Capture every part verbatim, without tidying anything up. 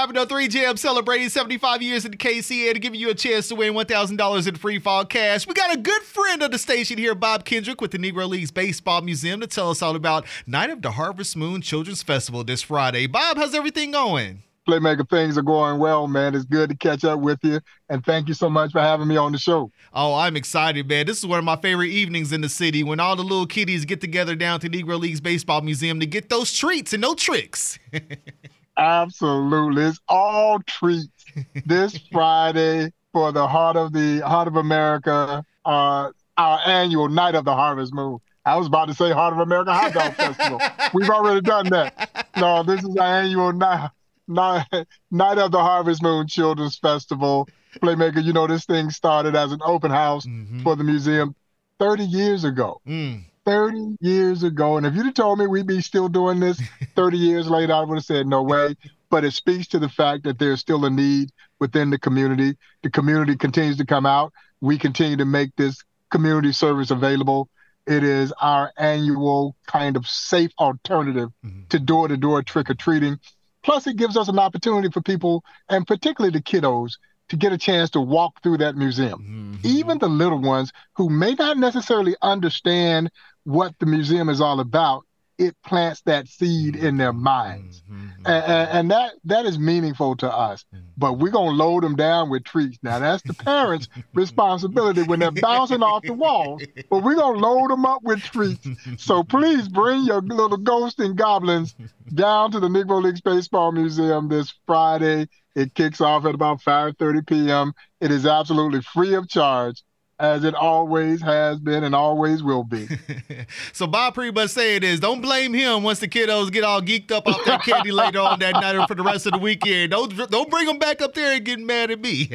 ninety-five point three Jam celebrating seventy-five years in the K C A to give you a chance to win one thousand dollars in free fall cash. We got a good friend of the station here, Bob Kendrick, with the Negro Leagues Baseball Museum to tell us all about Night of the Harvest Moon Children's Festival this Friday. Bob, how's everything going? Playmaker, things are going well, man. It's good to catch up with you, and thank you so much for having me on the show. Oh, I'm excited, man. This is one of my favorite evenings in the city when all the little kiddies get together down to Negro Leagues Baseball Museum to get those treats and no tricks. Absolutely. It's all treats this Friday for the Heart of the Heart of America, uh, our annual Night of the Harvest Moon. I was about to say Heart of America Hot Dog Festival. We've already done that. No, this is our annual night. Night, Night of the Harvest Moon Children's Festival. Playmaker, you know, this thing started as an open house mm-hmm. for the museum thirty years ago. Mm. thirty years ago. And if you'd have told me we'd be still doing this thirty years later, I would have said no way. But it speaks to the fact that there's still a need within the community. The community continues to come out. We continue to make this community service available. It is our annual kind of safe alternative mm-hmm. to door-to-door trick-or-treating. Plus, it gives us an opportunity for people, and particularly the kiddos, to get a chance to walk through that museum. Mm-hmm. Even the little ones who may not necessarily understand what the museum is all about, it plants that seed mm-hmm. in their minds. Mm-hmm. And, and, and that that is meaningful to us. Mm-hmm. But we're going to load them down with treats. Now, that's the parents' responsibility when they're bouncing off the walls. But we're going to load them up with treats. So please bring your little ghosts and goblins down to the Negro Leagues Baseball Museum this Friday. It kicks off at about five thirty p.m. It is absolutely free of charge, as it always has been and always will be. So Bob pretty much saying is, don't blame him once the kiddos get all geeked up off that candy later on that night or for the rest of the weekend. Don't don't bring them back up there and get mad at me.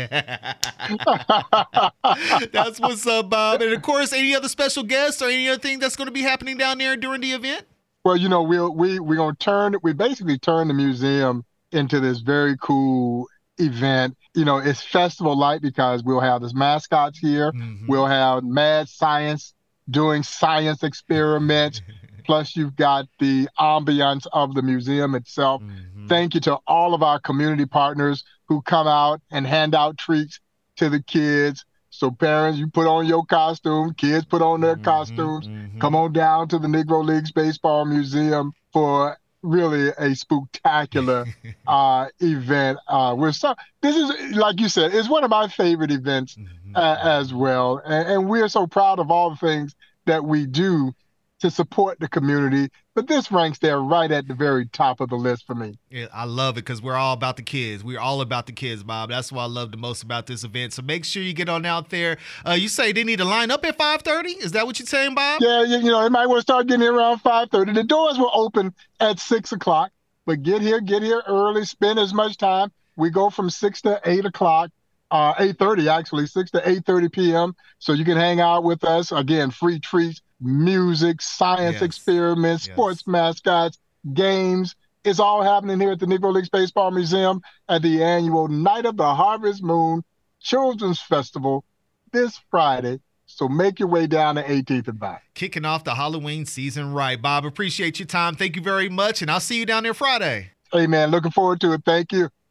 That's what's up, Bob. And of course, any other special guests or any other thing that's going to be happening down there during the event? Well, you know, we'll, we, we're going to turn, we basically turn the museum into this very cool event. You know, it's festival-like because we'll have the mascots here. Mm-hmm. We'll have mad science doing science experiments. Plus, you've got the ambiance of the museum itself. Mm-hmm. Thank you to all of our community partners who come out and hand out treats to the kids. So parents, you put on your costume, kids put on their mm-hmm, costumes. Mm-hmm. Come on down to the Negro Leagues Baseball Museum for really a spectacular uh, event. Uh, we're so, this is, like you said, it's one of my favorite events mm-hmm. uh, as well. And, and we're so proud of all the things that we do to support the community. But this ranks there right at the very top of the list for me. Yeah, I love it because we're all about the kids. We're all about the kids, Bob. That's what I love the most about this event. So make sure you get on out there. Uh, you say they need to line up at five thirty? Is that what you're saying, Bob? Yeah, you, you know, they might want to start getting here around five thirty. The doors will open at six o'clock, but get here, get here early, spend as much time. We go from six to eight o'clock, uh, eight thirty actually, six to eight thirty p.m. So you can hang out with us. Again, free treats. Music, science yes. experiments, yes. sports mascots, games. It's all happening here at the Negro Leagues Baseball Museum at the annual Night of the Harvest Moon Children's Festival this Friday. So make your way down to eighteenth and Vine. Kicking off the Halloween season right. Bob, appreciate your time. Thank you very much, and I'll see you down there Friday. Hey, man, looking forward to it. Thank you.